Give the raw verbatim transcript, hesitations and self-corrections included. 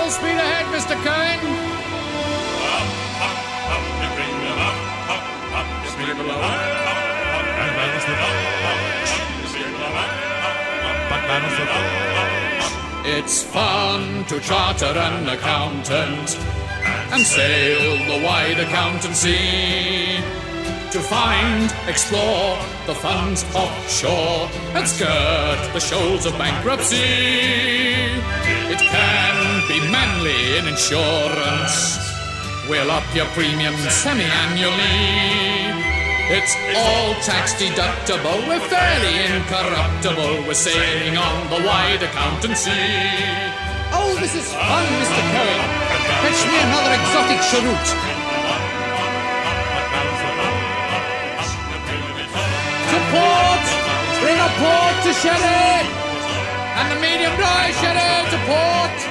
Full speed ahead, Mister Cohen. Up, up, up the premium, up, up, up the premium, up, up, up, and balance the up, up, the premium, up, up, up, but balance the up. It's fun to charter an accountant and sail the wide accountancy, to find, explore the funds offshore and skirt the shoals of bankruptcy. It can be manly in insurance. We'll up your premiums semi-annually. It's all tax deductible. We're fairly incorruptible. We're sailing on the wide accountancy. Oh, this is fun, Mister Cohen. Fetch me another exotic cheroot. To port! Bring a port to Sherry! And the medium dry Sherry to port!